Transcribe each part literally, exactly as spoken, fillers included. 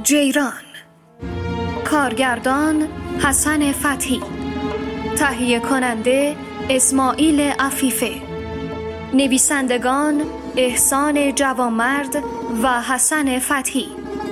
جیران. کارگردان حسن فتحی. تهیه کننده اسماعیل عفیفه. نویسندگان احسان جوانمرد و حسن فتحی.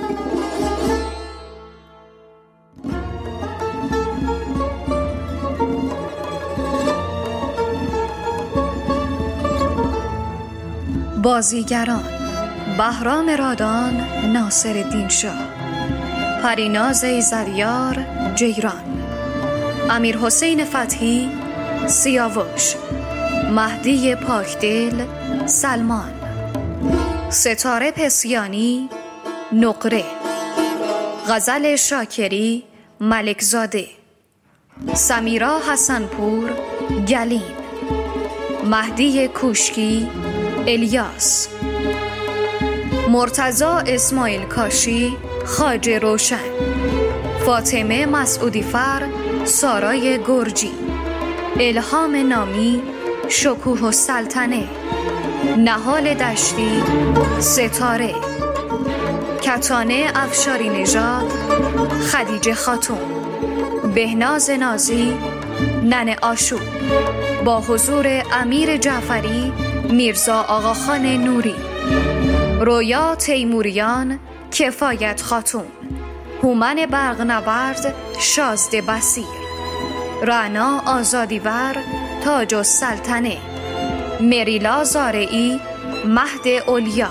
بازیگران: بهرام رادان ناصرالدین شاه، پریناز ایزدیار جیران، امیر حسین فتحی سیاوش، مهدی پاکدل سلمان، ستاره پسیانی نقره، غزل شاکری ملکزاده، سمیرا حسنپور گلین، مهدی کوشکی الیاس، مرتضی اسماعیل کاشی خواجه روشن، فاطمه مسعودی فر سارای گرجی، الهام نامی شکوه السلطنه، نهال دشتی ستاره، کتانه افشاری نژاد خدیجه خاتون، بهناز نازی ننه آشوب، با حضور امیر جعفری میرزا آقاخان نوری، رویا تیموریان کفایت خاتون، هومن برقنورد شازده بصیر، رعنا آزادیور تاج السلطنه، مریلا زارعی مهد اولیا.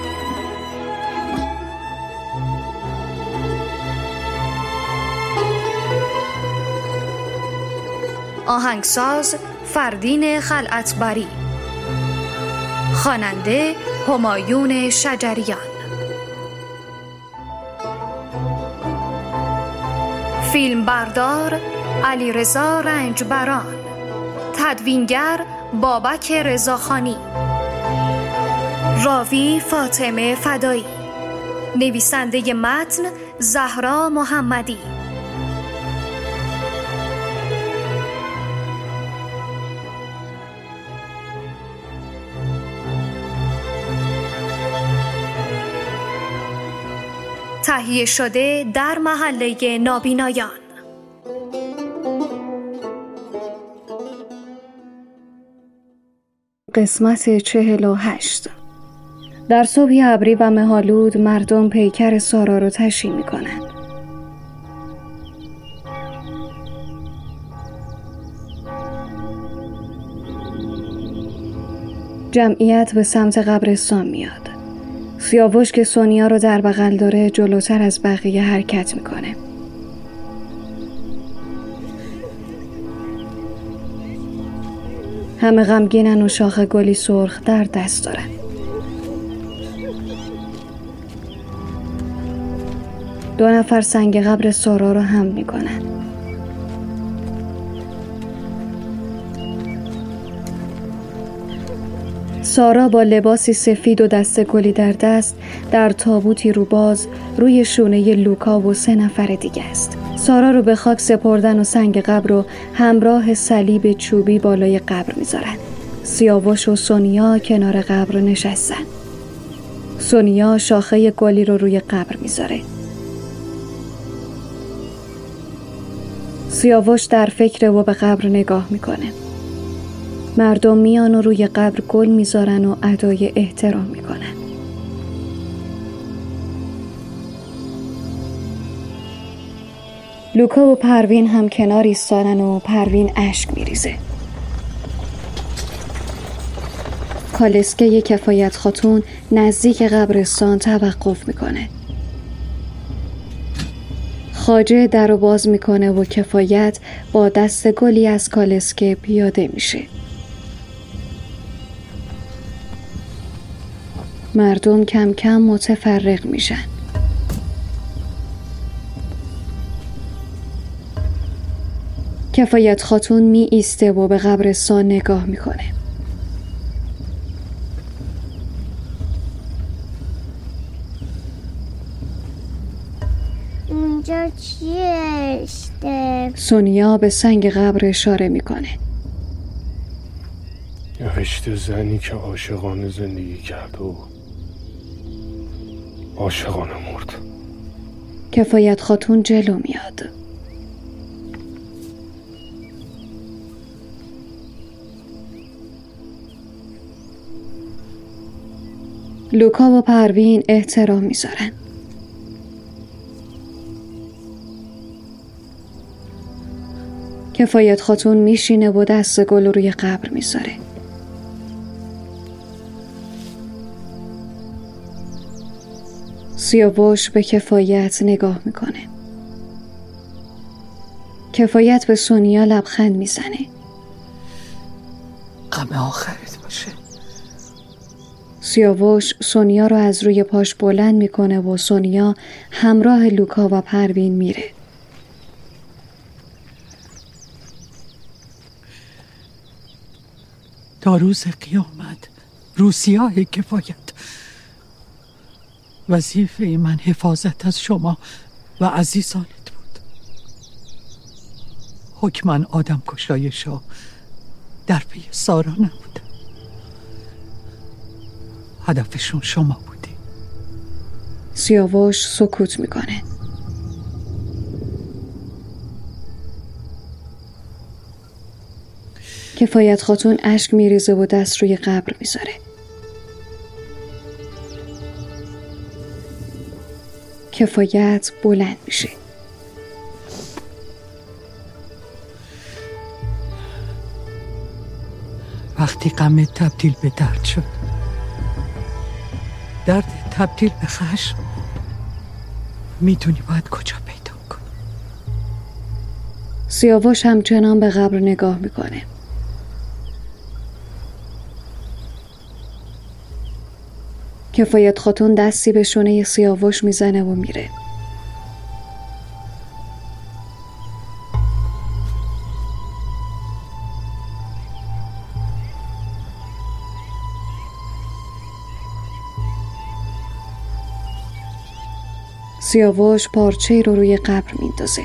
آهنگساز فردین خلعتبری، خواننده همایون شجریان. فیلمبردار علیرضا رنجبران، تدوینگر بابک رضاخانی، راوی فاطمه فدایی، نویسنده متن زهرا محمدی. تهیه شده در محله نابینایان. قسمت چهل و هشت. در صبحی ابری و مه‌آلود مردم پیکر سارا رو تشییع می‌کنند. جمعیت به سمت قبرستان میاد. سیاوش که سونیا رو در بغل داره جلوتر از بقیه حرکت میکنه. همه غمگینن و شاخه گلی سرخ در دست دارن. دو نفر سنگ قبر سارا رو حمل میکنن. سارا با لباسی سفید و دسته گلی در دست در تابوتی روباز روی شونه لوکا و سه نفر دیگه است. سارا رو به خاک سپردن و سنگ قبر رو همراه صلیب چوبی بالای قبر میذارن. سیاوش و سونیا کنار قبر نشستن. سونیا شاخه گلی رو روی قبر میذاره. سیاوش در فکر و به قبر نگاه میکنه. مردم میان و روی قبر گل میذارن و ادای احترام میکنن. لوکا و پروین هم کنار ایستادن و پروین اشک میریزه. کالسکه کفایت خاتون نزدیک قبرستان توقف میکنه. خواجه در رو باز میکنه و کفایت با دست گلی از کالسکه پیاده میشه. مردم کم کم متفرق میشن. کفایت خاتون می ایسته و به قبرستان نگاه میکنه. اینجا چیه؟ سونیا به سنگ قبر اشاره میکنه. نوشته زنی که عاشقانه زندگی کرد و عاشقانه مرد. کفایت خاتون جلو میاد. لوکا و پروین احترام میذارن. کفایت خاتون میشینه و دست گل روی قبر میذاره. سیاوش به کفایت نگاه میکنه. کفایت به سونیا لبخند میزنه. غم آخرت باشه. سیاوش سونیا رو از روی پاش بلند میکنه و سونیا همراه لوکا و پروین میره. تا روز قیامت روسیاه کفایت. وظیفه من حفاظت از شما و عزیزانت بود. حکماً آدم کشای شاه در پی سارا نبود. هدفشون شما بودی. سیاوش سکوت میکنه. کفایت خاتون اشک میریزه و دست روی قبر میذاره. کفایت بلند میشه. وقتی غم تبدیل به درد شد، درد تبدیل به خشم، میدونی باید کجا پیدا کنی. سیاوش همچنان به قبر نگاه میکنه. کفایت خاتون دستی به شونه سیاوش میزنه و میره. سیاوش پارچه‌ای رو روی قبر میندازه.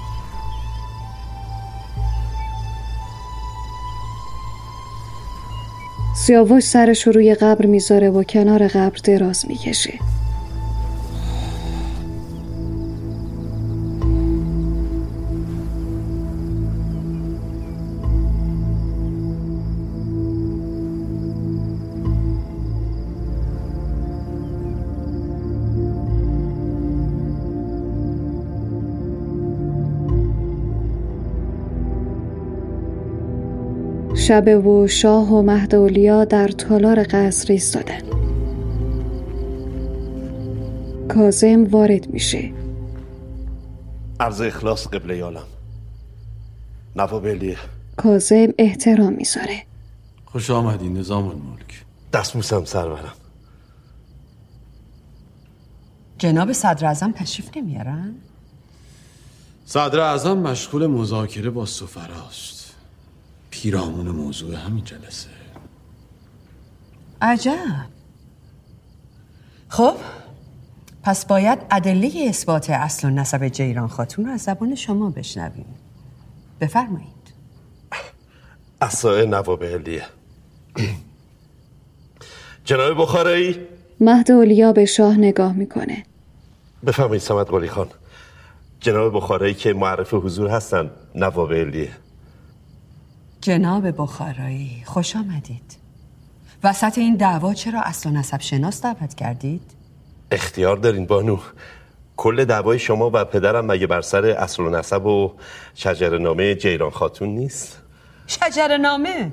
سیاوش سرش رو روی قبر میذاره و کنار قبر دراز میکشه. شبه و شاه و مهد اولیا در تالار قصر ایستادن. کاظم وارد میشه. عرض اخلاص قبله عالم. نواب علیه. کاظم احترام میذاره. خوش آمدی نظام الملک. دستموسم سرورم. جناب صدر اعظم تشریف نمیارن؟ صدر اعظم مشغول مذاکره با سفراست. پیرامون موضوع همین جلسه. عجب. خب پس باید ادله اثبات اصل و نسب جیران خاتون رو از زبان شما بشنویم. بفرمایید. اصلاح نواب علیه. جناب بخارایی. مهد اولیا به شاه نگاه میکنه. بفرمایید صمد قلی خان. جناب بخارایی که معرف حضور هستن نواب علیه. جناب بخارایی خوش آمدید. وسط این دعوا چرا اصل و نسب شناس دعوت کردید؟ اختیار دارین بانو. کل دعوای شما و پدرم مگه بر سر اصل و نسب و شجره‌نامه جیران خاتون نیست؟ شجره‌نامه؟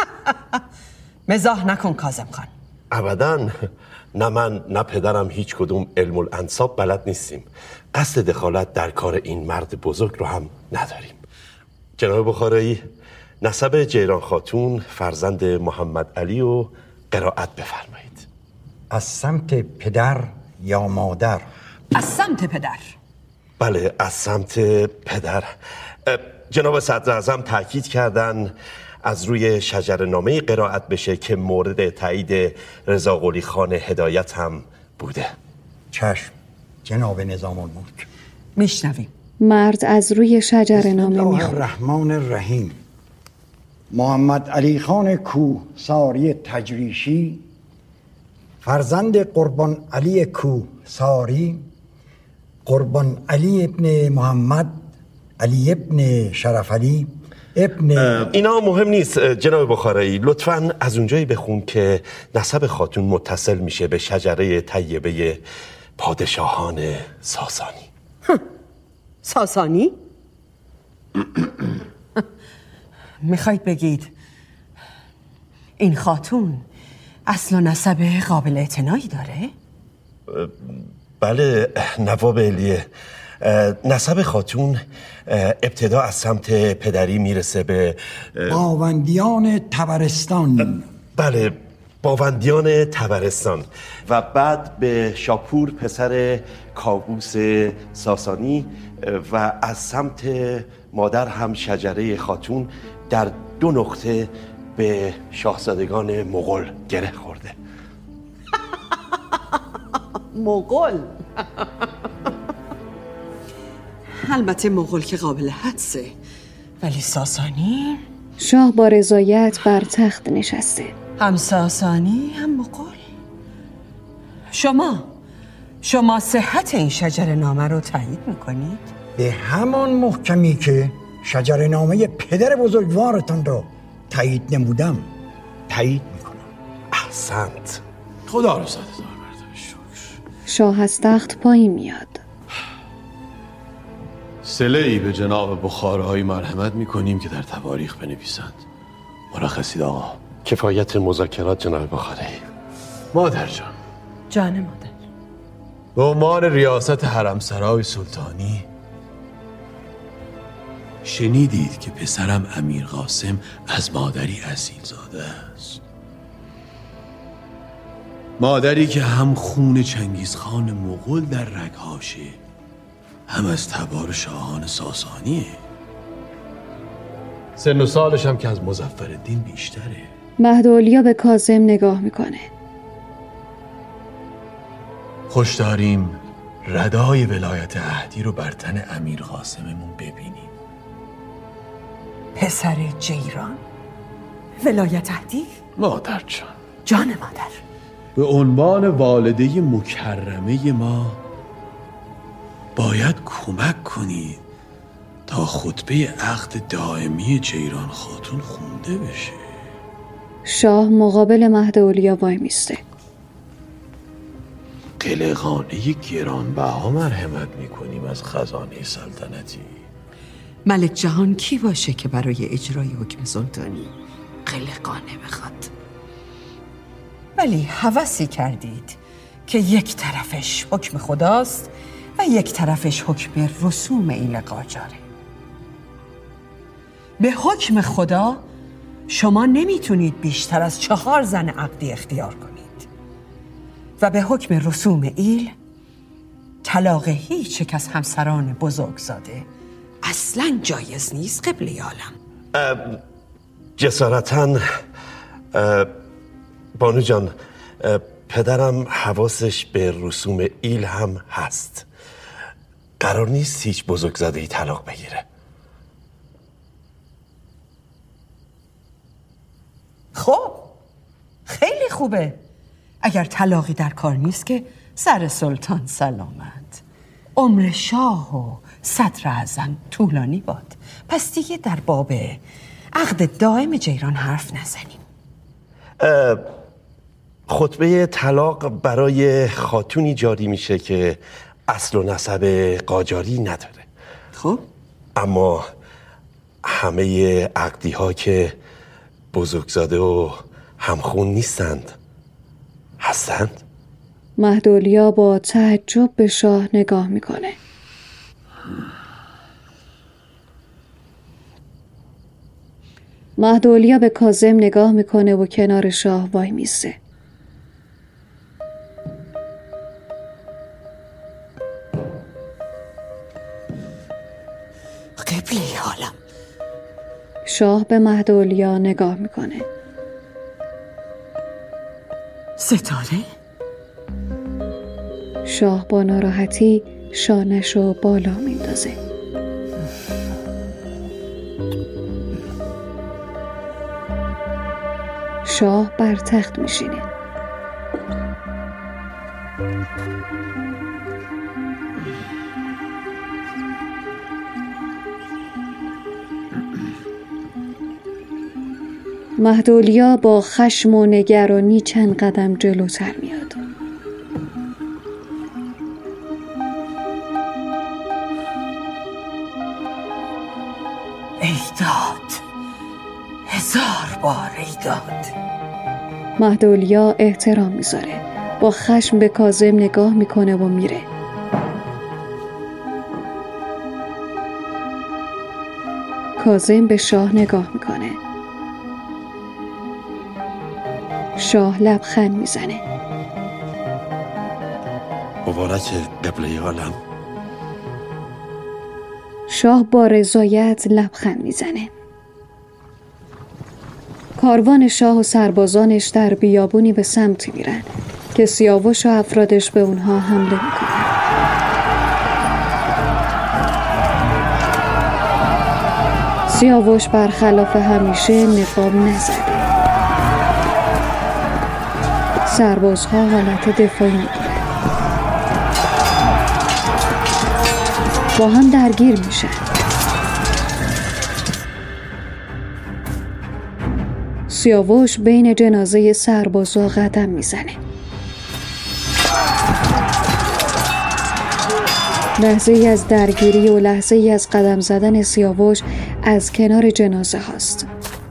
مزاح نکن کاظم خان. ابداً. نه من نه پدرم هیچ کدوم علم الانساب بلد نیستیم. قصد دخالت در کار این مرد بزرگ رو هم نداریم. جناب بخارایی، نسب جیران خاتون فرزند محمد علی و قرائت بفرمایید. از سمت پدر یا مادر؟ از سمت پدر. بله از سمت پدر. جناب صدر اعظم تاکید کردن از روی شجره‌نامه قرائت بشه که مورد تایید رضا قلی خان هدایت هم بوده. چشم جناب نظام الملک. میشنویم. مرد از روی شجره‌نامه بسم الله میخونه. الرحمن الرحیم. محمد علی خان کوهساری تجریشی، فرزند قربان علی کوهساری، قربان علی ابن محمد علی ابن شرف علی ابن اینا مهم نیست جناب بخارایی. لطفاً از اونجایی بخون که نسب خاتون متصل میشه به شجره طیبه پادشاهان ساسانی. ساسانی؟ میخواید بگید این خاتون اصل و نسب قابل اعتنایی داره؟ بله نواب الیه، نسب خاتون ابتدا از سمت پدری میرسه به باوندیان تبرستان. بله باوندیان تبرستان و بعد به شاپور پسر کاووس ساسانی و از سمت مادر هم شجره خاتون در دو نقطه به شاهزادگان مغول گره خورده. مغول؟ البته مغول که قابل حدسه، ولی ساسانی؟ شاه با رضایت بر تخت نشسته. هم ساسانی هم مغول. شما شما صحت این شجره نامه رو تایید میکنید؟ به همان محکمی که شجره نامه پدر بزرگوارتان رو تایید نمودم تایید میکنم. احسنت. خدا رو صد هزار مرتبه شکر. شاه از تخت پایین میاد. صله ای به جناب بخارایی مرحمت میکنیم که در تواریخ بنویسند. مرخصید آقا. کفایت مذاکرات جناب بخارایی. مادر جان. جان مادر. به عنوان ریاست حرمسرای سلطانی شنیدید که پسرم امیر قاسم از مادری اصیل زاده است، مادری که هم خون چنگیزخان مغول در رگهاشه، هم از تبار شاهان ساسانیه. سن و سالش هم که از مظفرالدین بیشتره. مهدولیا به کاظم نگاه میکنه. خوش داریم ردای ولایت عهدی رو بر تن امیر قاسممون ببینیم. پسر جیران؟ ولایت عهدی؟ مادر جان. جان مادر. به عنوان والده مکرمه ما باید کمک کنید تا خطبه عقد دائمی جیران خاتون خونده بشه. شاه مقابل مهدولیا وای میسته. قلقانه گرانبها مرحمت میکنیم از خزانه سلطنتی. ملک جهان کی باشه که برای اجرای حکم سلطانی قلقانه بخواد؟ ولی هوسی کردید که یک طرفش حکم خداست و یک طرفش حکم رسوم ایل قاجاره. به حکم خدا شما نمیتونید بیشتر از چهار زن عقدی اختیار کنید و به حکم رسوم ایل طلاق هیچ یک از همسران بزرگزاده اصلاً جایز نیست. قبله عالم جسارتاً بانو جان، پدرم حواسش به رسوم ایل هم هست. قرار نیست هیچ بزرگزاده‌ای طلاق بگیره. خب خیلی خوبه. اگر طلاقی در کار نیست که سر سلطان سلامت. عمر شاه و صدر اعظم طولانی باد. پس دیگه در باب عقد دائم جیران حرف نزنیم. خطبه طلاق برای خاتونی جاری میشه که اصل و نسب قاجاری نداره. خب اما همه عقدی ها که بزرگزاده و همخون نیستند هستند؟ مهدولیا با تعجب به شاه نگاه میکنه. مهدولیا به کاظم نگاه میکنه و کنار شاه وای میسه. قبله عالم. شاه به مهدولیا نگاه میکنه. ستاره؟ شاه با ناراحتی شانشو بالا میندازه. شاه بر تخت میشینه. مهدولیا با خشم و نگرانی چند قدم جلوتر میاد. ایداد، هزار بار ایداد. مهدولیا احترام میذاره، با خشم به کاظم نگاه میکنه و میره. کاظم به شاه نگاه میکنه. شاه لبخند میزنه. مبارک قبله عالم. شاه با رضایت لبخند میزنه. کاروان شاه و سربازانش در بیابونی به سمتی میرن که سیاوش و افرادش به اونها حمله میکنن. سیاوش برخلاف همیشه نقاب نزده. سربازها حالت دفاعی میگیرن. با هم درگیر میشن. سیاوش بین جنازه سربازا قدم میزنه. لحظه ای از درگیری و لحظه ای از قدم زدن سیاوش از کنار جنازه هاست.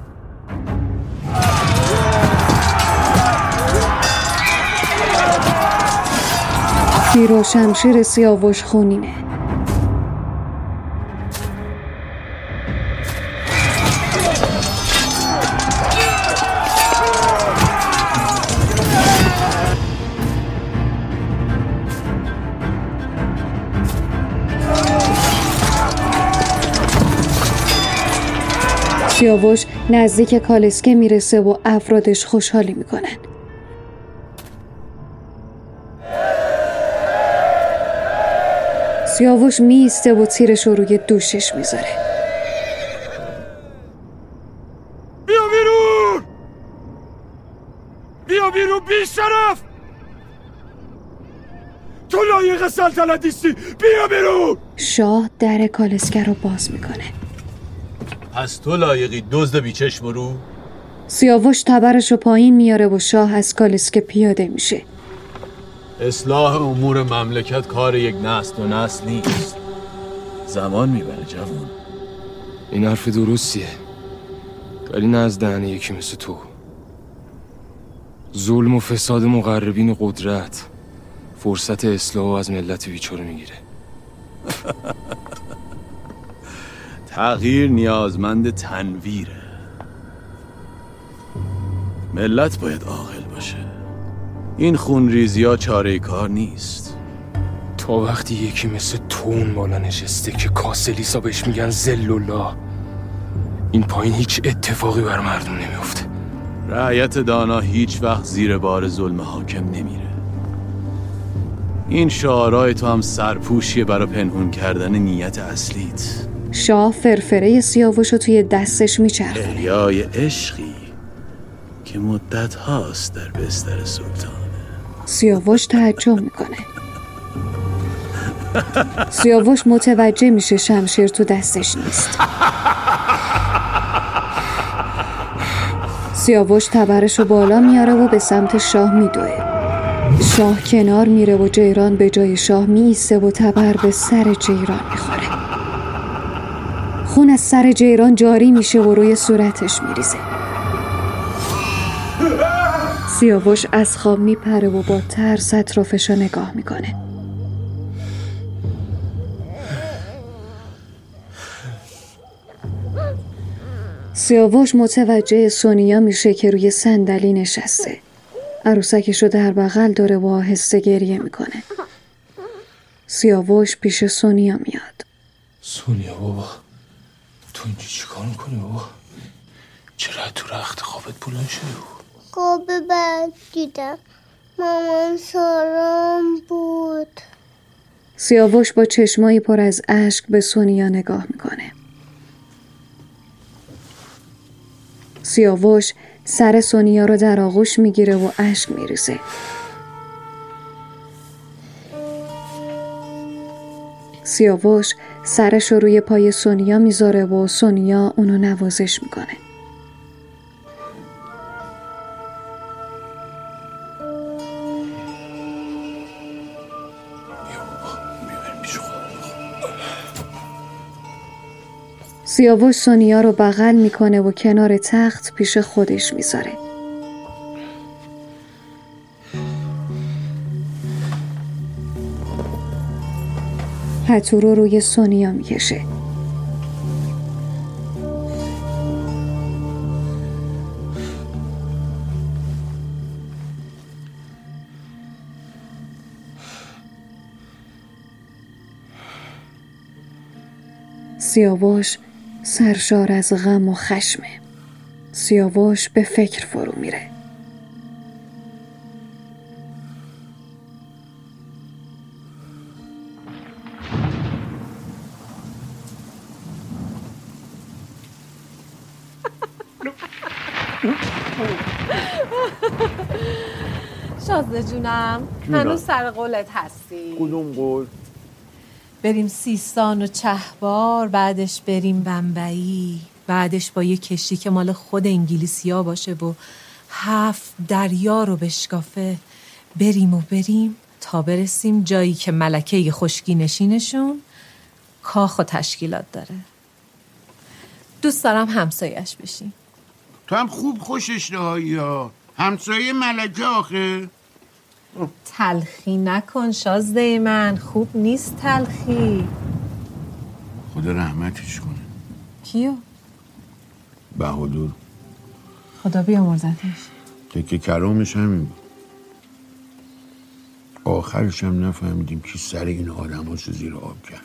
تیر و شمشیر سیاوش خونینه. سیاوش نزدیک کالسکه میرسه و افرادش خوشحالی میکنن. سیاوش میسته و تیرش رو روی دوشش میذاره. بیا بیرون! بیا بیرون بی شرف! تو لایق سلطنت نیستی! بیا بیرون! شاه در کالسکه رو باز میکنه. پس تو لایقی دزد بیچشم رو؟ سیاوش تبرش رو پایین میاره و شاه از کالسکه پیاده میشه. اصلاح امور مملکت کار یک نسل و نسل نیست، زمان میبره جوان. این حرف درستیه، ولی نه از دهن یکی مثل تو. ظلم و فساد مقربین قدرت فرصت اصلاح از ملت بیچاره میگیره. تغییر نیازمند تنویره. ملت باید عاقل باشه. این خونریزی ها چاره کار نیست. تا وقتی یکی مثل تو اون بالا نشسته که کاسلیسا بهش میگن ذل الله، این پایین هیچ اتفاقی بر مردم نمیفته. رعیت دانا هیچ وقت زیر بار ظلم حاکم نمیره. این شعارهای تو هم سرپوشیه برای پنهون کردن نیت اصلیت. شاه فرفره سیاوش رو توی دستش میچرخونه. احیای عشقی که مدت هاست در بستر سلطانه. سیاوش تعجب میکنه. سیاوش متوجه میشه شمشیر تو دستش نیست. سیاوش تبرش رو بالا میاره و به سمت شاه میدوه. شاه کنار میره و جیران به جای شاه میایسته و تبر به سر جیران میخوره. خون از سر جیران جاری میشه و روی صورتش میریزه. سیاوش از خواب میپره و با ترس اطرافش رو نگاه میکنه. سیاوش متوجه سونیا میشه که روی صندلی نشسته. عروسکش رو در بغل داره و آهسته گریه میکنه. سیاوش پیش سونیا میاد. سونیا بابا، تو اینجا چی کار میکنی بابا؟ چرا تو رخت خوابت بلند شدی؟ خواب بد دیدم، مامان سارام بود. سیاوش با چشمایی پر از اشک به سونیا نگاه میکنه. سیاوش سر سونیا رو در آغوش میگیره و اشک میریزه. سیاوش سرش رو روی پای سونیا میذاره و سونیا اونو نوازش میکنه. سیاوش سونیا رو بغل میکنه و کنار تخت پیش خودش میذاره. پتو رو روی سونیا میکشه. سیاوش سرشار از غم و خشمه. سیاوش به فکر فرو میره. شازده جونم هنوز سر قولت هستی؟ کدوم قول؟ بریم سیستان و چهبار، بعدش بریم بمبئی، بعدش با یه کشتی که مال خود انگلیسیا باشه و هفت دریا رو بشکافه بریم و بریم تا برسیم جایی که ملکه خشکی نشینشون کاخ و تشکیلات داره. دوست دارم همسایش بشیم. تو هم خوب خوشش داری یا همسایه ملکه آخه. تلخی نکن شازده من، خوب نیست تلخی. خدا رحمتش کنه. کیو؟ بهادر. خدا بیامرزتش. تکه کرامش همین بود. آخرش هم نفهمیدیم کی سر این آدم هاشو زیر آب کرد.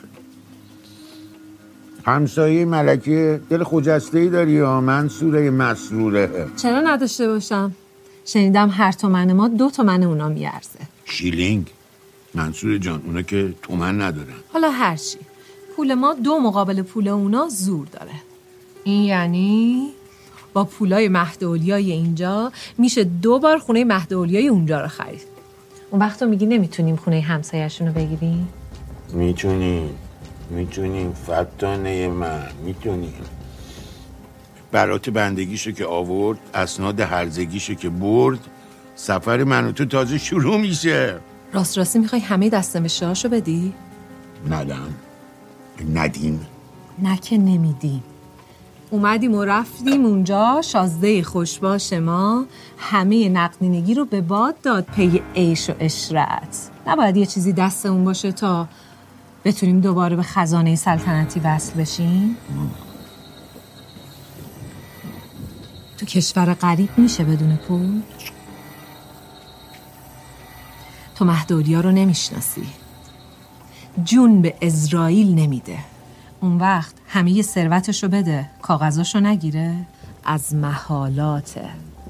همسایه ملکه دل خجسته‌ای داری یا منصوره مسروره؟ چرا نداشته باشم؟ شنیدم هر تومن ما دو تومن اونا میارزه. شیلینگ منصور جان، اونا که تومن ندارن. حالا هرچی، پول ما دو مقابل پول اونا زور داره. این یعنی با پولای مهد اولیای اینجا میشه دو بار خونه مهد اولیای اونجا رو خرید. اون وقت تو میگی نمیتونیم خونه همسایه‌شون رو بگیریم؟ میتونیم میتونیم فتانه من، میتونیم. برات بندگیشو که آورد، اسناد هرزگیشو که برد، سفر من و تو تازه شروع میشه. راست راستی میخوای همه دستم شاهشو بدی؟ ندم ندیم نه که نمیدیم. اومدیم و رفتیم اونجا، شازده خوشباش ما همه نقدینگی رو به باد داد پی عیش و عشرت. نباید یه چیزی دستمون باشه تا بتونیم دوباره به خزانه سلطنتی وصل بشیم؟ تو کشور غریب میشه بدون پول؟ تو مهدولیا رو نمیشناسی. جون به اسرائیل نمیده. اون وقت همه ی ثروتشو بده، کاغذاشو نگیره؟ از محالاته.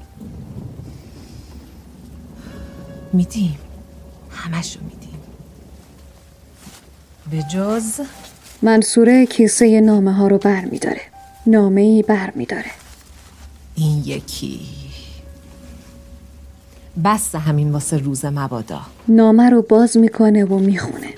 میدیم، همشو میدیم به جز منصوره کیسه نامه ها رو بر می داره. نامه ای بر می داره. این یکی بس همین واسه روز مبادا. نامه رو باز میکنه و میخونه.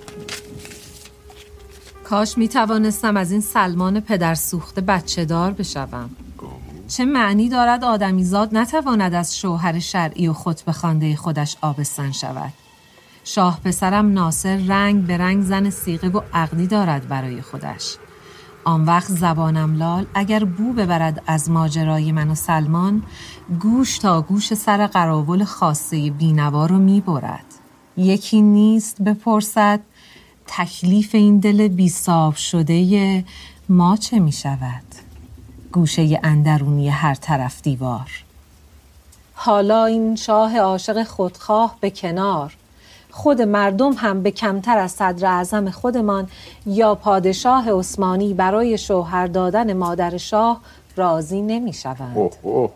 کاش میتوانستم از این سلمان پدر سوخته بچه دار بشوم. چه معنی دارد آدمیزاد نتواند از شوهر شرعی و خطبه خوانده خودش آبستن شود؟ شاه پسرم ناصر رنگ به رنگ زن صیغه و عقدی دارد برای خودش. آن وقت زبانم لال اگر بو ببرد از ماجرای من و سلمان، گوش تا گوش سر قراول خاصه بینوا رو میبرد. یکی نیست بپرسد تکلیف این دل بیساب شده ما چه می شود؟ گوشه اندرونی هر طرف دیوار. حالا این شاه عاشق خودخواه به کنار، خود مردم هم به کمتر از صدر اعظم خودمان یا پادشاه عثمانی برای شوهر دادن مادر شاه راضی نمی شوند.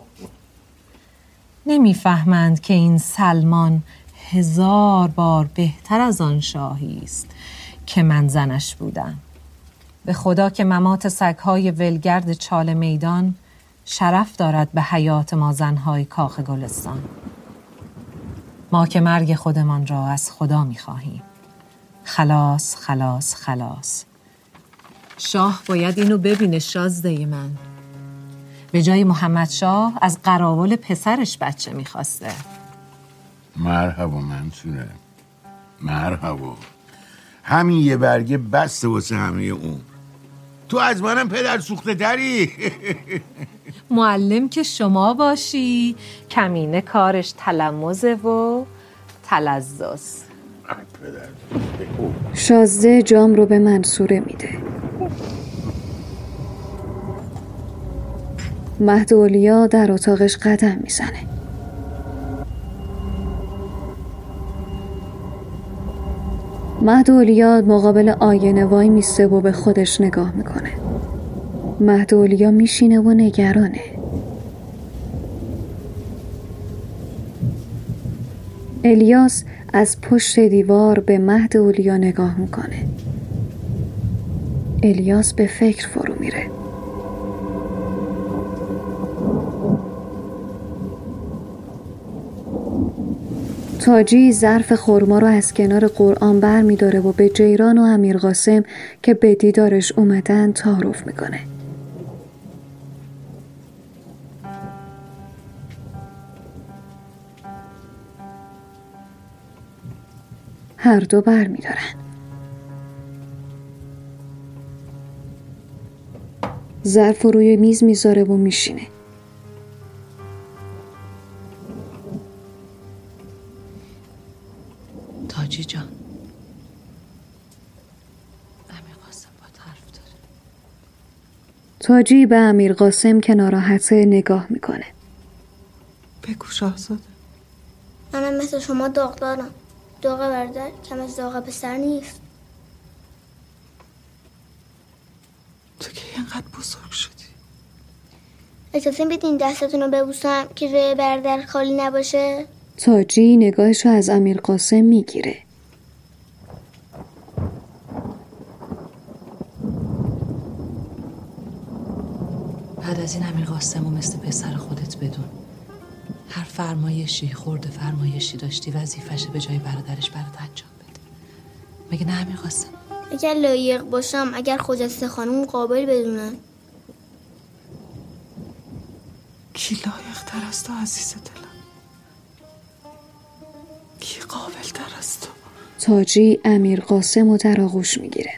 نمی فهمند که این سلمان هزار بار بهتر از آن شاهی است که من زنش بودم. به خدا که ممات سگهای ولگرد چال میدان شرف دارد به حیات ما زنهای کاخ گلستان. ما که مرگ خودمان را از خدا می‌خواهیم. خلاص خلاص خلاص. شاه باید اینو ببینه شازده من. به جای محمد شاه از قراول پسرش بچه می‌خواسته. مرحبا منصوره، مرحبا. همین یه برگه بسته واسه همه اون. تو از منم پدر سوخته تری. معلم که شما باشی کمینه کارش تلمذه و تلذذ. شازده جام رو به منصوره میده. مهد اولیا در اتاقش قدم میزنه. مهد اولیا مقابل آینه وای میسته و به خودش نگاه میکنه. مهد اولیا میشینه و نگرانه. الیاس از پشت دیوار به مهد اولیا نگاه میکنه. الیاس به فکر فرو میره. تاجی ظرف خرما رو از کنار قرآن بر می داره و به جیران و امیر قاسم که به دیدارش اومدن تعارف میکنه. هر دو بر می دارن. ظرف رو روی میز میذاره و میشینه. تاجی جان، امیر قاسم با حرف داره. تاجی به امیر قاسم که ناراحته نگاه میکنه. بگو شاهزاده. منم مثل شما داغ دارم. داغ برادر کم از داغ پسر نیست. تو که اینقدر بزرگ شدی. اجازه بدین دستتون رو ببوسم که روی برادر خالی نباشه؟ تاجی نگاهش رو از امیر قاسم میگیره. بعد از این امیر قاسم رو مثل پسر خودت بدون. هر فرمایشی خورده فرمایشی داشتی وظیفشه به جای برادرش برات انجام بده. مگه نه امیر قاسم؟ اگر لایق باشم، اگر خجسته خانم قابل بدونن. کی لایق تر از تو عزیز دلم؟ کی قابل تر از تو؟ تاجی امیر قاسم رو در آغوش میگیره.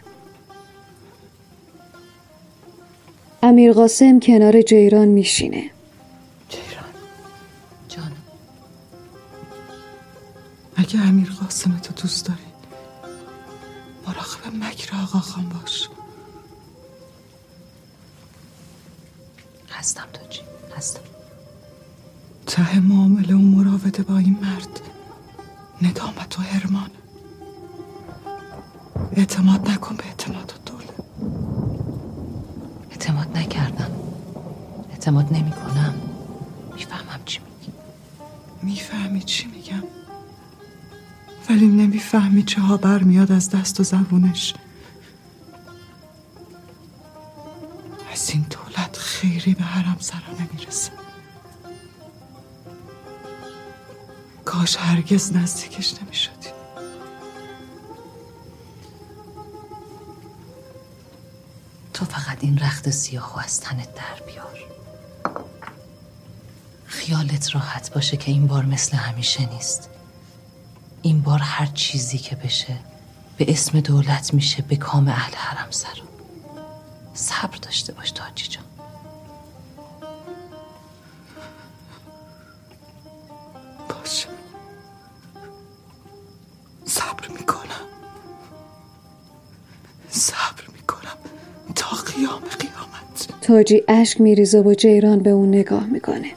امیر قاسم کنار جیران میشینه. جیران جانم، اگه امیر قاسم تو دوست داری مراقب مکر آقا خان باش. هستم تاجی، هستم. ته معامله و مراوده با این مرد ندامت و حرمانه. اعتماد نکن به اعتماد و دوله. اعتماد نکردم، اعتماد نمی کنم. میفهمم چی میگی. میفهمی چی میگم، ولی نمیفهمی چه ها برمیاد از دست و زبونش. از این دولت خیری به حرم سرا نمیرسه. کاش هرگز نزدیکش نمیشدی. تو فقط این رخت سیاهو از تنت در بیار. خیالت راحت باشه که این بار مثل همیشه نیست. این بار هر چیزی که بشه به اسم دولت میشه به کام اهل حرم سرا. صبر داشته باش تاجی جان. باشه، صبر میکنم، صبر میکنم تا قیام قیامت. تاجی اشک میریزه و جیران به اون نگاه میکنه.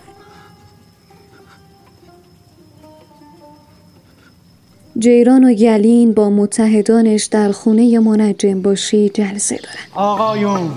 جیران و گلین با متحدانش در خونه منجم باشی جلسه دارن. آقایون،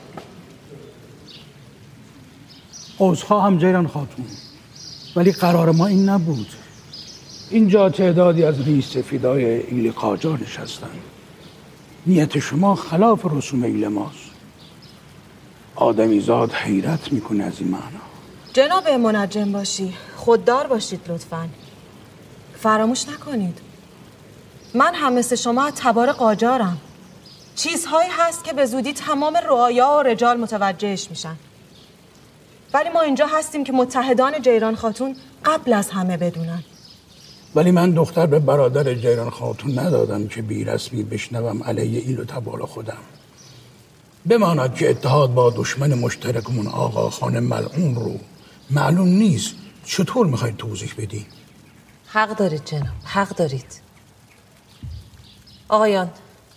عذرخواهم جیران خاتون، ولی قرار ما این نبود. اینجا تعدادی از ریش سفیدای ایل قاجار نشستن. نیت شما خلاف رسوم ایل ماست. آدمیزاد حیرت میکنه از این معنا. جناب منجم باشی، خوددار باشید لطفاً. فراموش نکنید من هم مثل شما تبار قاجارم. چیزهایی هست که به زودی تمام رعایا و رجال متوجهش میشن، ولی ما اینجا هستیم که متحدان جیران خاتون قبل از همه بدونن. ولی من دختر به برادر جیران خاتون ندادم که بی رسمی بشنوم علیه ایل و تبار خودم. بماند که اتحاد با دشمن مشترکمون آقا خان ملعون رو معلوم نیست. چطور میخواید توضیح بدی؟ حق دارید جناب، حق دارید. آقایان،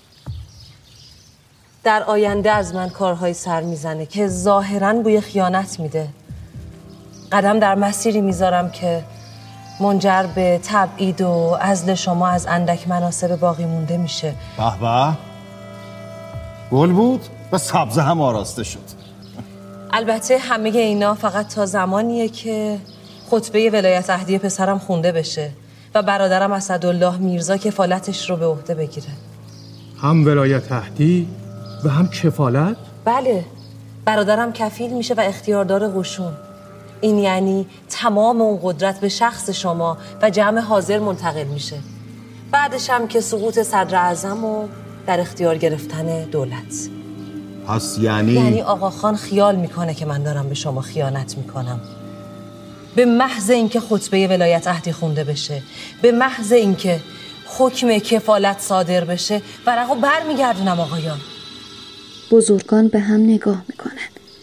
در آینده از من کارهای سر میزنه که ظاهراً بوی خیانت میده. قدم در مسیری میذارم که منجر به تبعید و عزل شما از اندک مناصب باقی مونده میشه. به به، گل بود و سبزه هم آراسته شد. البته همه اینا فقط تا زمانیه که خطبه ولایت عهدی پسرم خونده بشه و برادرم اسدالله میرزا کفالتش رو به عهده بگیره. هم ولایت عهدی و هم کفالت؟ بله، برادرم کفیل میشه و اختیاردار قشون. این یعنی تمام اون قدرت به شخص شما و جمع حاضر منتقل میشه. بعدش هم که سقوط صدر اعظم و در اختیار گرفتن دولت. پس یعنی؟ یعنی آقا خان خیال میکنه که من دارم به شما خیانت میکنم. به محض اینکه خطبه ولایت عهدی خونده بشه، به محض اینکه حکم کفالت صادر بشه، ورقو بر میگردونم آقایان. بزرگان به هم نگاه میکنن.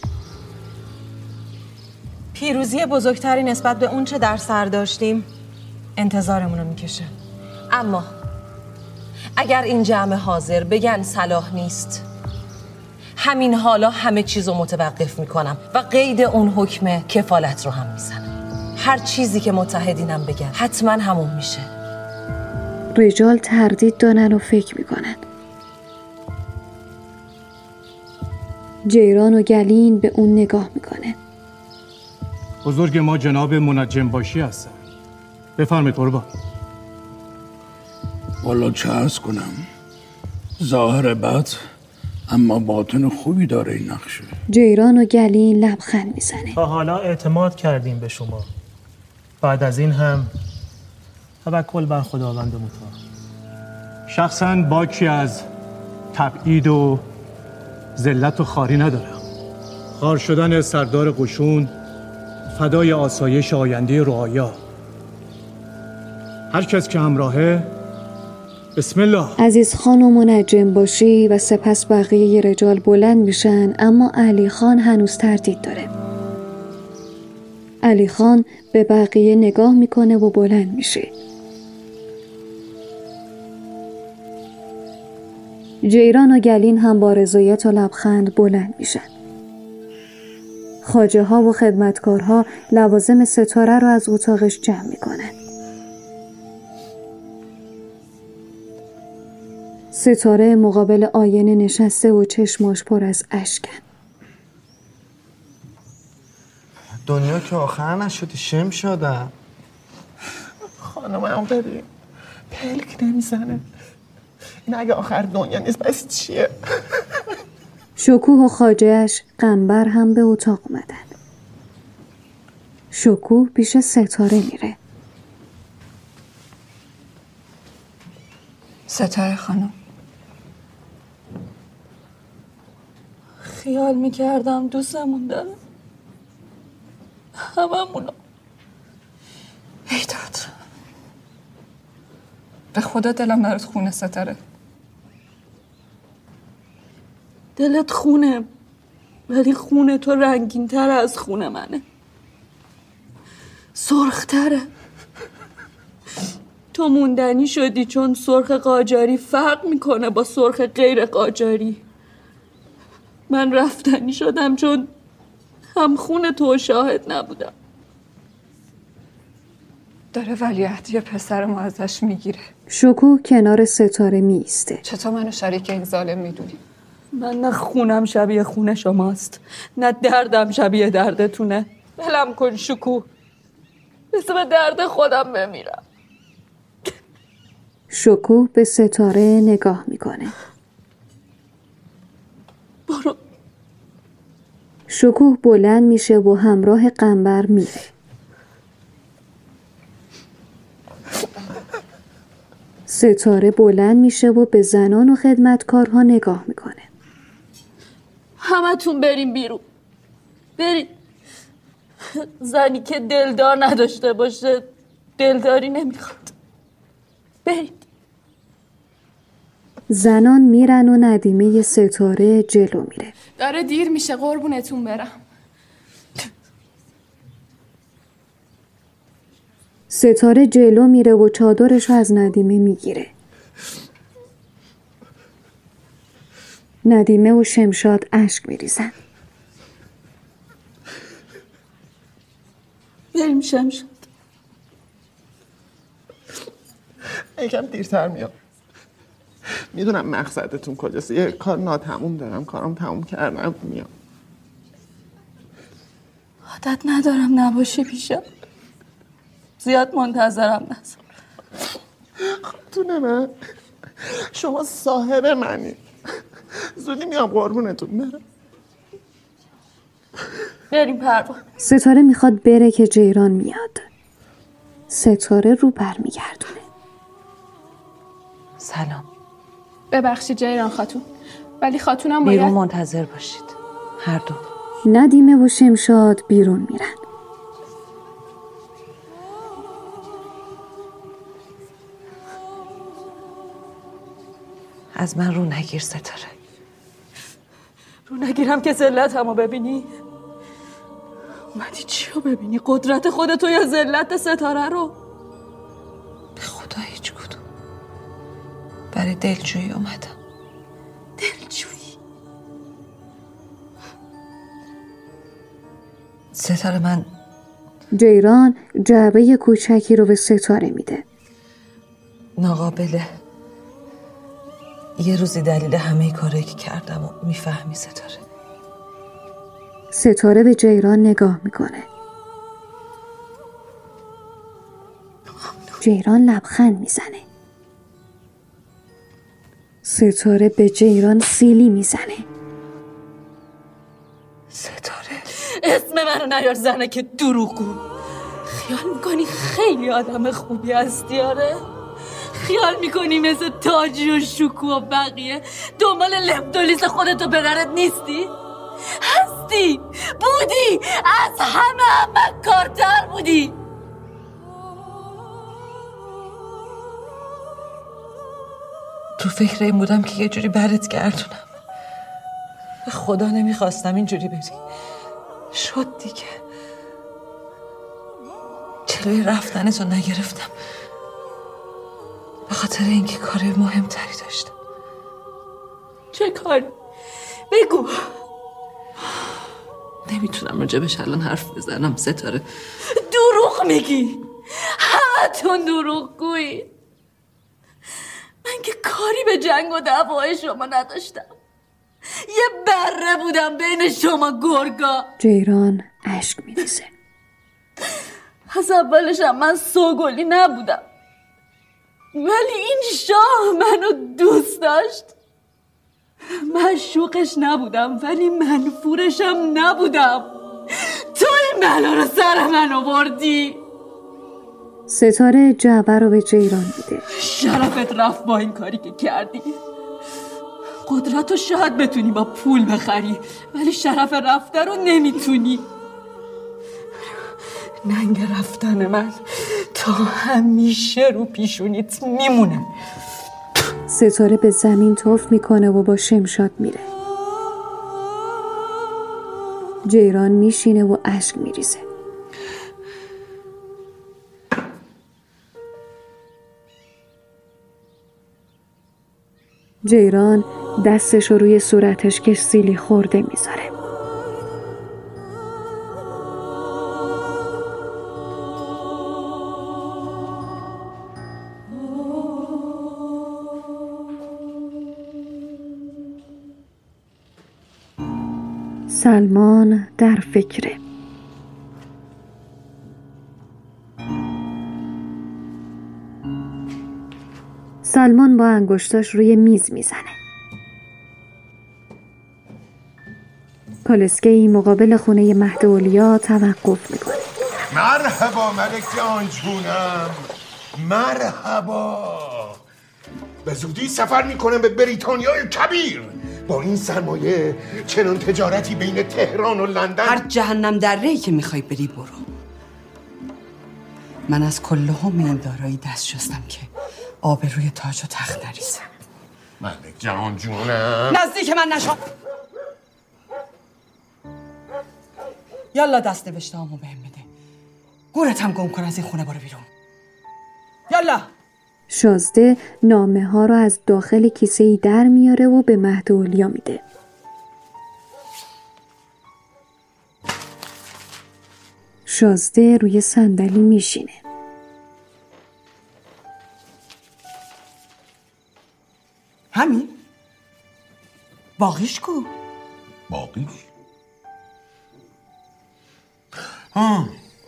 پیروزی بزرگتری نسبت به اون چه در سر داشتیم انتظارمون رو میکشه. اما اگر این جمع حاضر بگن صلاح نیست، همین حالا همه چیز رو متوقف میکنم و قید اون حکم کفالت رو هم میزنم. هر چیزی که متحدینم بگن حتما همون میشه. رجال تردید دارن و فکر میکنن. جیران و گلین به اون نگاه میکنه. بزرگ ما جناب منجم باشی هستن. بفرمایید قربان. والا چه عرض کنم، ظاهر بد اما باطن خوبی داره این نقشه. جیران و گلین لبخند میزنه. تا حالا اعتماد کردیم به شما، بعد از این هم توکل بر خداوند متعال. شخصاً باکی از تبعید و ذلت و خاری ندارم. خار شدن سردار قشون فدای آسایش آینده رعایا. هر کس که همراهه بسم الله. عزیز خان و منجم باشی و سپس بقیه رجال بلند میشن، اما علی خان هنوز تردید داره. علی خان به بقیه نگاه میکنه و بلند میشه. جیران و گلین هم با رضایت و لبخند بلند میشن. خواجه ها و خدمتکارها لوازم ستاره رو از اتاقش جمع میکنن. ستاره مقابل آینه نشسته و چشماش پر از اشکن. دنیا که آخر نشدی، شم شدم. خانم هم ببین پلک نمیزنه. این اگه آخر دنیا نیست بس چیه؟ شکوه و خواجهش قنبر هم به اتاق اومدن. شکوه پیش ستاره میره. ستاره خانم، خیال میکردم دوستمون دارم، هممونو. ایداد به خدا دلم برات خونه ستاره. دلت خونه، ولی خونه تو رنگین تر از خونه منه، سرختره. تو موندنی شدی چون سرخ قاجاری فرق میکنه با سرخ غیر قاجاری. من رفتنی شدم چون هم خونه تو شاهد نبودم. داره ولیعهدی پسر ما ازش میگیره. شکوه کنار ستاره میسته. چطور منو شریک این ظالم میدونی؟ من نه خونم شبیه خونه شماست، نه دردم شبیه دردتونه. بلم کن شکوه، مثل به درد خودم بمیرم. شکوه به ستاره نگاه میکنه. برو. شکوه بلند میشه و همراه قنبر میره. ستاره بلند میشه و به زنان و خدمتکارها نگاه میکنه. همتون بریم بیرون، بریم. زنی که دلدار نداشته باشه دلداری نمیخواد. بریم. زنان میرن و ندیمه ستاره جلو میره. داره دیر میشه، قربونتون برم. ستاره جلو میره و چادرشو از ندیمه میگیره. ندیمه و شمشاد اشک میریزن. بریم شمشاد. یکم دیرتر میام. میدونم مقصدتون کجاست. یه کار ناتموم دارم، کارم تموم کردم میام. عادت ندارم نباشی پیشم. زیاد منتظرم نذار. خاتون من، شما صاحب منی. زودی میام قربونتون برم. بریم پروانه. ستاره میخواد بره که جیران میاد. ستاره رو برمیگردونه. سلام. ببخشید جیران خاتون، ولی خاتونم باید بیرون منتظر باشید هر دو. ندیمه و شمشاد بیرون میرن. از من رو نگیر ستاره. رو نگیرم که ذلتمو ببینی؟ اومدی چی رو ببینی؟ قدرت خودتو یا ذلت ستاره رو؟ به خدا هیچ کدوم. برای دلجویی اومدم. دلجویی؟ ستاره من جیران جعبه کوچکی رو به ستاره میده. ناقابله. یه روزی دلیل همه کارهایی که کردم و میفهمی ستاره. ستاره به جیران نگاه میکنه. جیران لبخند میزنه. ستاره به جیران سیلی میزنه. ستاره اسم منو نیار زنه که دروغگو. خیال میکنی خیلی آدم خوبی هستی؟ آره؟ خیال میکنی مثل تاجی و شکوه و بقیه دنبال لبدولیس خودتو پدرت نیستی؟ هستی، بودی، از همه هم مکارتر بودی. تو فکر این بودم که یه جوری برت گردونم. به خدا نمیخواستم اینجوری بری. شد دیگه. جلوی رفتنتو نگرفتم به خاطر اینکه کار مهمتری داشتم. چه کاری؟ بگو. نمیتونم راجبش الان حرف بزنم ستاره. دروغ میگی. همتون دروغ گویی. من که کاری به جنگ و دعوای شما نداشتم. یه بره بودم بین شما گرگا. جیران اشک میریزه. از اولشم من سوگلی نبودم، ولی این شاه منو دوست داشت. معشوقش نبودم ولی منفورشم نبودم. تو این بلا رو سر من آوردی. ستاره جعبه رو به جیران میده. شرفت رفت با این کاری که کردی. قدرت رو شاید بتونی با پول بخری، ولی شرف رفته رو نمیتونی. ننگ رفتن من تا همیشه رو پیشونیت میمونه. ستاره به زمین توف میکنه و با شمشاد میره. جیران میشینه و اشک میریزه. جیران دستش رو روی صورتش که سیلی خورده میذاره. سلمان در فکره. سلمان با انگشتاش روی میز میزنه. کالسکه‌ای مقابل خونه مهد اولیا توقف میکنه. مرحبا ملک آنجونم، مرحبا. به زودی سفر میکنم به بریتانیای کبیر. با این سرمایه چنان تجارتی بین تهران و لندن. هر جهنم دره‌ای که میخوای بری برو. من از کلهم این دارایی دست شستم که آب روی تاج و تخت نریزم. ملک جهان جونم نزدیک من نشو. یالا دست نوشته همو بهم بده. گورت هم گم کن، از این خونه برو بیرون. یالا. شازده نامه ها رو از داخل کیسه ای در میاره و به مهد اولیا میده. شازده روی صندلی میشینه. همین؟ باقیش کو؟ باقیش؟ ها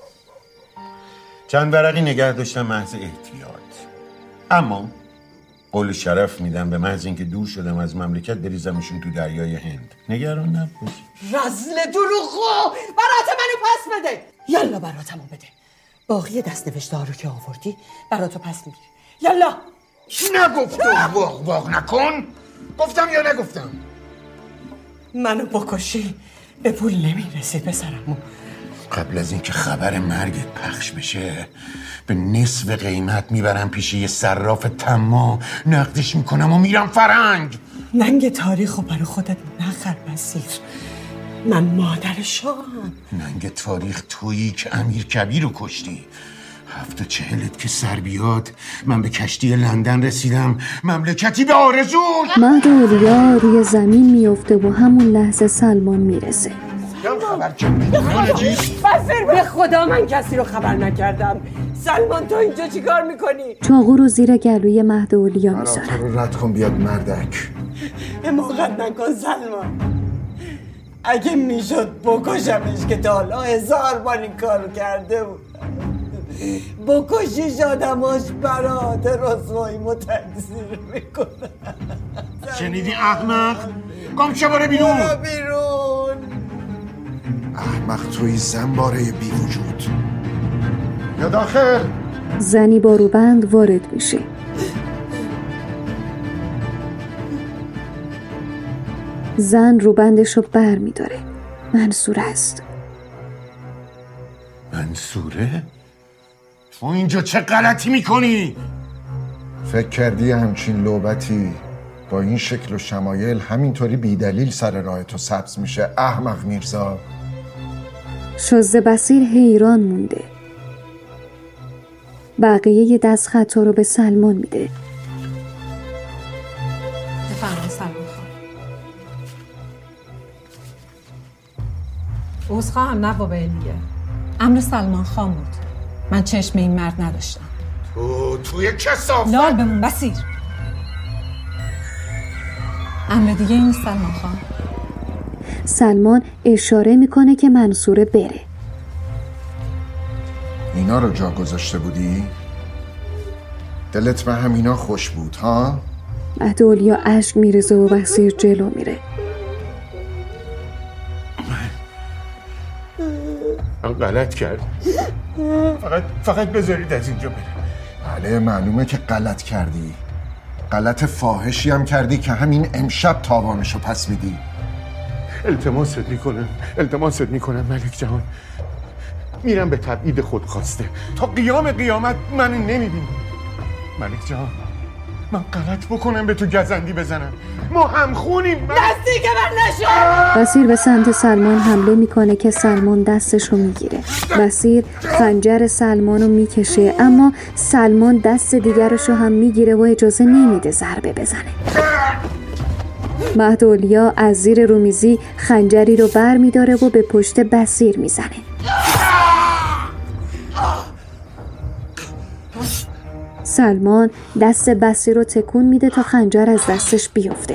چند ورقی نگه داشتم محض احتیاط، اما قول شرف میدم به محض اینکه دور شدم از مملکت بریزمشون تو دریای هند. نگران نباش. رزل دروغو، برات منو پس بده. یالا براتمو بده. باقی دست نوشته ها رو که آوردی براتو پس میگیری. یالا. نگفتم واق واق نکن. گفتم یا نگفتم؟ منو بکشی به پول نمیرسی پسرمو. قبل از اینکه خبر مرگت پخش بشه به نصف قیمت میبرم پیش یه صراف طماع، نقدش میکنم و میرم فرنگ. ننگ تاریخو برای خودت نخر بصیر. من مادر شاهم. ننگ تاریخ تویی که امیر کبیر رو کشتی. هفت و چهلت که سر بیاد من به کشتی لندن رسیدم، مملکتی به آرزوش. مهد اولیا روی زمین میفته و همون لحظه سلمان میرسه. بصیر به خدا من کسی رو خبر نکردم. سلمان تو اینجا چی کار میکنی؟ چاقو رو زیر گلوی مهد اولیا میذاره. مرا رو رد کن بیاد مردک. حماقت نکن سلمان. اگه میشد بکشمش که تا حالا هزار بار این کارو کرده بود. بکشیش آدماش برات رسوایی متنظیر میکنه. شنیدی احمق؟ گم چه باره بیرون. برو بیرون. احمق توی زن باره بی وجود. یا داخل. زنی با روبند وارد میشه. زن روبندش رو بر میداره. منصوره است. منصوره؟ تو اینجا چه غلطی میکنی؟ فکر کردی همچین لعبتی با این شکل و شمایل همینطوری بیدلیل سر راه تو سبز میشه احمق میرزا؟ شازده بصیر حیران مونده. بقیه یه دست خطا رو به سلمان میده. بفرمایید سلمان خان. عذرخواهم نواب علیه. امر سلمان خان بود. من چشم این مرد نداشتم. تو توی کثافت. لال بمون بصیر. امر دیگه این نیست سلمان خان. سلمان اشاره میکنه که منصوره بره. اینا رو جا گذاشته بودی؟ دلت به همینا خوش بود ها؟ مهد اولیا اشک میریزه و بصیر جلو میره. من غلط کرد. فقط فقط بذارید از اینجا برم. بله معلومه که غلط کردی. غلط فاحشی هم کردی که همین امشب تاوانشو پس میدی. التماست میکنم التماست میکنم ملک جهان، میرم به تبعید خود خواسته. تا قیام قیامت منو نمیبینی. ملک جهان من غلط بکنم به تو گزندی بزنم، ما هم خونیم. دستی که من نشد. بصیر به سمت سلمان حمله میکنه که سلمان دستشو میگیره. بصیر خنجر سلمانو میکشه اما سلمان دست دیگرشو هم میگیره و اجازه نمیده ضربه بزنه. مهد اولیا از زیر رومیزی خنجری رو بر میداره و به پشت بصیر میزنه. سلمان دست بصیر رو تکون میده تا خنجر از دستش بیفته.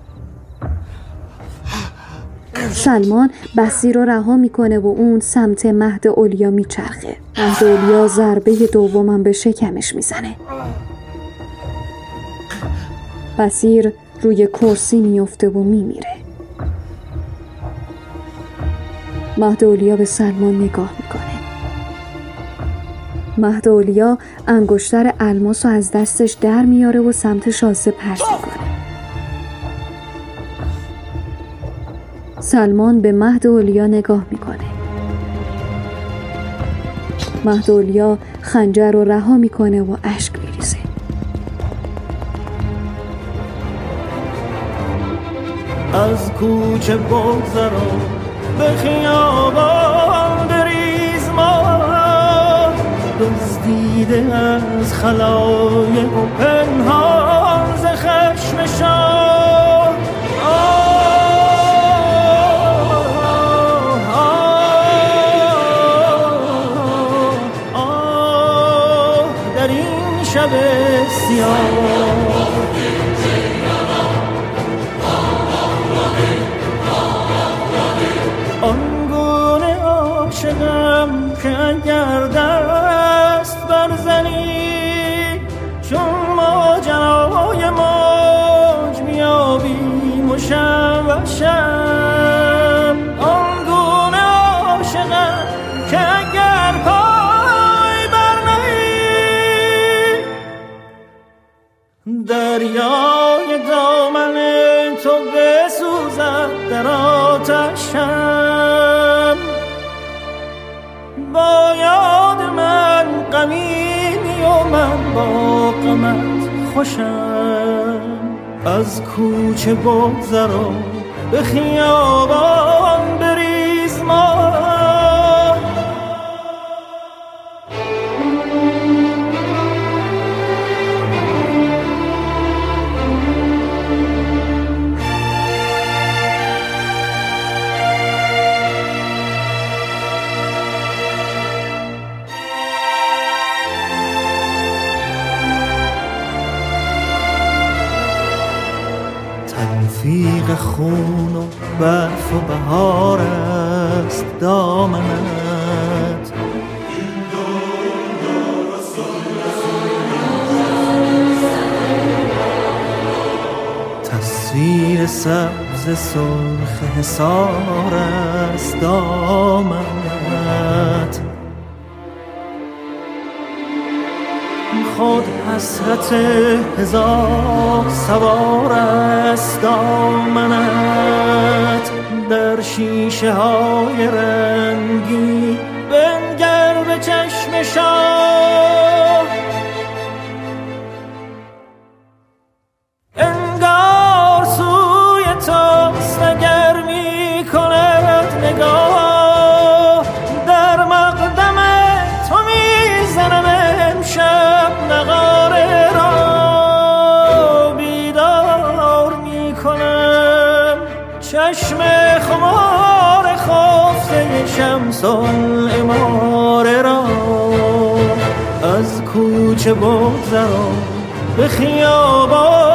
سلمان بصیر رو رها میکنه و اون سمت مهد اولیا میچرخه. مهد اولیا ضربه دومم به شکمش میزنه. بصیر روی کرسی میفته و میمیره. مهد اولیا به سلمان نگاه میکنه. مهد اولیا انگشتر الماس رو از دستش در میاره و سمت شازده پرت میکنه. سلمان به مهد اولیا نگاه میکنه. مهد اولیا خنجر رو رها میکنه و اشک میریزه. از کوچه بگذر و به خیابان بریز ما، دزدیده از خلایق و پنهان ز خشم شاه. آه در این شب سیاه آنگونه عاشقم که اگر دست برزنی چون ماجرای موج میابیم و شب و شب. آنگونه عاشقم که اگر پای برنهی دریای دامن تو بسوزد در آتشم. با یاد من غمیمی و من با غمت خوشم. از کوچه بگذر و به خیابان بریز ما. تلفیق خون و برف و بهار است دامنت. تصویر سبز سرخ حصار است دامنت. خود حسرت هزار سوار است دامنت. در شیشه های رنگی بنگر به چشم شاه. انگار سوی تاست اگر می کند نگاه. در مقدم تو می زنم امشب نغاره را. بیدار می کنم چشم خمار خفته شمس العماره را. از کوچه بگذر و به خیابان